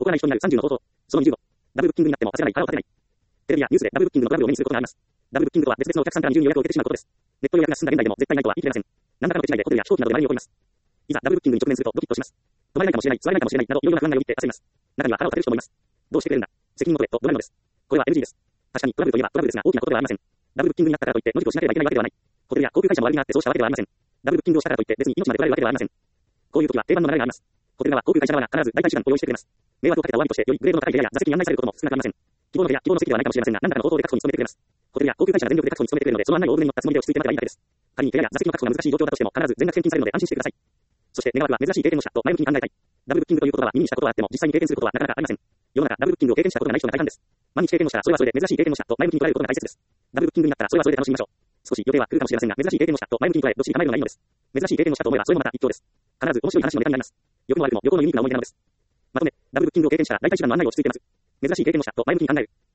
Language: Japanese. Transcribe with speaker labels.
Speaker 1: 怒らない人になる30の方法。その25。ダブルブッキングになっても焦らない、腹を立てない。テレビやニュースでダブルブッキングのトラブルを目にすることがあります。ダブルブッキングとは別々のお客さんから二重に予約を受けてしまうことです。ネット予約が進んだ現代でも絶対ないとは言い切れません。何らかの手違いでホテルや飛行機などで周りに起こります。いざダブルブッキングに直面するとドキッとします。泊まれないかもしれない、座れないかもしれないなどいろいろな不安がよぎって焦ります。中には腹を立てる人もいます。どうしてくれるんだ。責任を取れと怒鳴るのです。これは NG です。確かにトラブルといえばトラブルですが大きなことではありません。ダブルブッキングになったからといって野宿をしなければいけないわけではない。ホテルや航空会社も悪気があってそうしたわけではありません。ダブルブッキングをしたからといって別に命まで取られるわけではありません。こういう時は定番の流れがあります。ホテル側、航空会社側が必ず代替手段を用意してくれます。迷惑をかけたお詫びとしてよりグレードの高い部屋や座席に案内されることも少なくありません。希望の部屋、希望の席ではないかもしれませんが、何らかの方法で確保に努めてくれます。ホテルや航空会社が全力で確保に努めてくれるので、その案内を大船に乗ったつもりで落ち着いて待てばいいだけです。仮に部屋や座席の確保が難しい状況だとしても、必ず全額返金されるので安心してください。そして願わくは珍しい経験をしたと前向きに考えたい。ダブルブッキングということは耳にしたことはあっても、実際に経験することはなかなかありません。世の中、ダブルブッキングを経験したことがない人が大半です。毎日経験をしたら、それはそれで珍しい経験をしたと前向きに捉えることが大切です。ダブルブッキングになったら、それはそれで楽しみましょう。少し予定は来るかもしれませんが、珍しい経験をしたと前向きに捉え、どっちに構えるのがいいのです。珍しい経験をしたと思えば、それもまた一興です。必ず面白い話のネタになります。良くも悪くも旅行のユニークな思い出なのです。まとめ、ダブルブッキングを経験したら、大体一番の案内を落ち着いてます。珍しい経験をしたと前向きに考える。